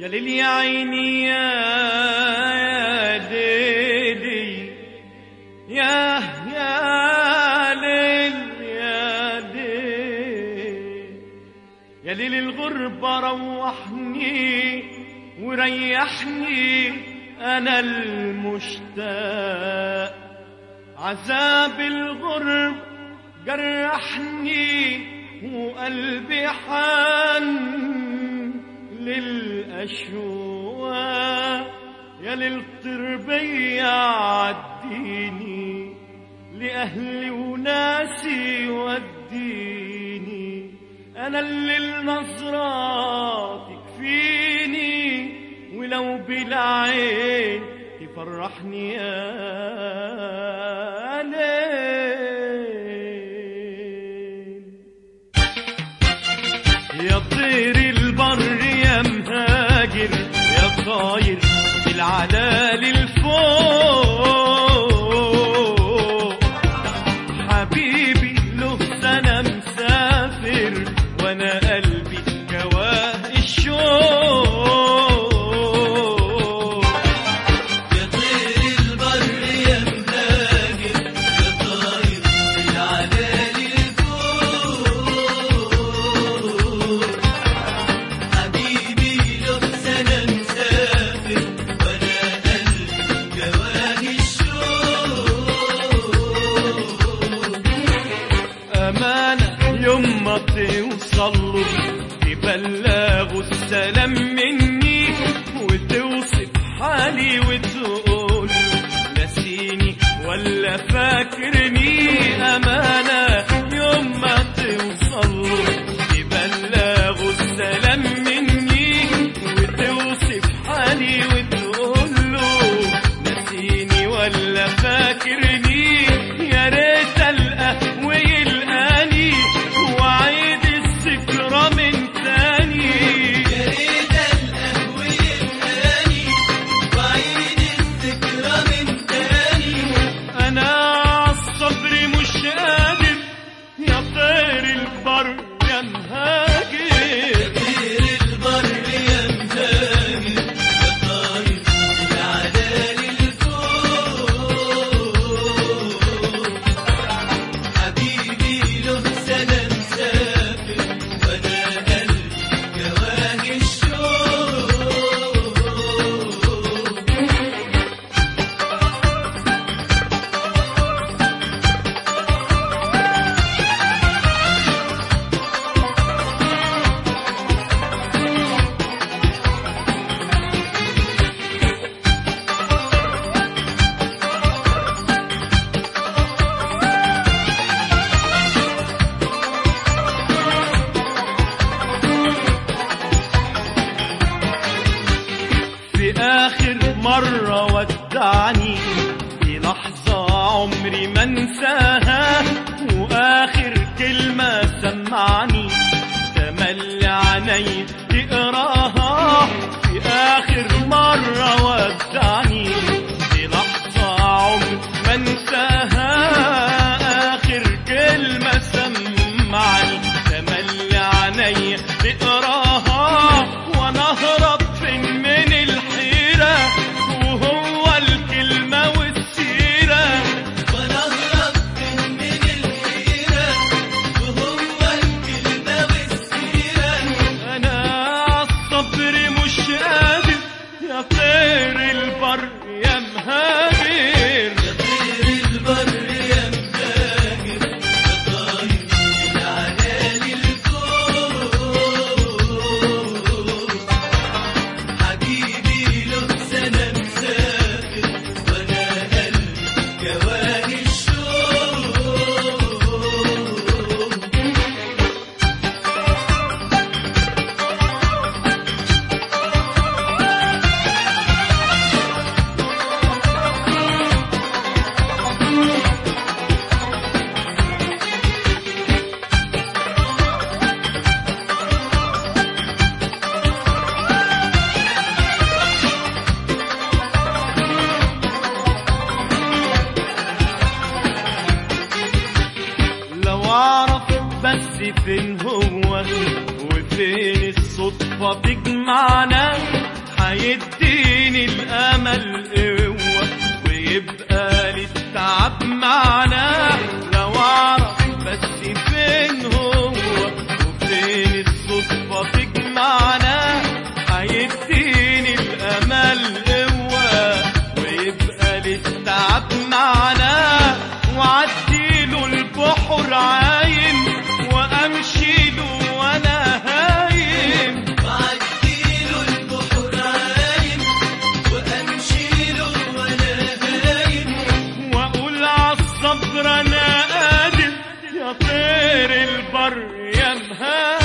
يا ليل يا عيني يا ليلي يا ليل يا ليل يا ليل الغربة روحني وريحني أنا المشتاق عذاب الغرب جرحني وقلبي حن للأشواق يا للتربية عديني لأهلي وناسي وديني أنا اللي النظرة تكفيني ولو بالعين تفرحني يا ليل يا طير البر يا مهاجر يا طاير بالعلال الفوق حبيبي له سنة مسافر وانا قلبي جواه الشوق يا طير البر يا مهاجر يا طاير بالعلال الفوق حبيبي له سنة مسافر وانا قلبي جواه الشوق أمانة يوم ما توصلوا تبلغوا السلام مني وتوصف حالي وتقول ناسيني ولا فاكرني أمانة يوم ما توصلوا تبلغوا السلام مني وتوصف حالي وتقول له ناسيني ولا فاكرني يا ريت ألقى ويلقاني وعيد الذكرى من تاني يا ريت القهوة ويلقاني وعيد الذكرى من تاني أنا عالصبر مش قادر يا طير البر يا مهاجر طير البر يا مهاجر يا طاير بالعلال الفوق حبيبي له سنة مسافر وانا قلبي جواه الشوق في آخر مرة ودعني في لحظة عمري ما انساها وآخر كلمة سمعني تملي عيني تقراها في آخر مرة ودعني في لحظة عمري ما انساها آخر كلمة سمعني تملي عيني تقراها وانا اهرب فين من الحيرة وهو الكلمة والسيرة وانا اهرب من الحيرة وهو الكلمة والسيرة انا عالصبر مش قادر يا طير البر يا مهاجر يا طير البر يا مهاجر يا طاير بالعلال الفوق حبيبي له سنة مسافر وانا قلبي جواه الشوق فين هو وفين الصدفة تجمعنا هيديني الامل قوة ويبقى للتعب معناه. لو اعرف بس فين هو وفين الصدفة تجمعنا، هيديني الامل قوة ويبقى للتعب معناه. وعديله البحر عايم وامشي له وانا هايم، وعديله البحر عايم وامشي له وانا هايم، واقول عالصبر انا قادر يا طير البر يا مهاجر.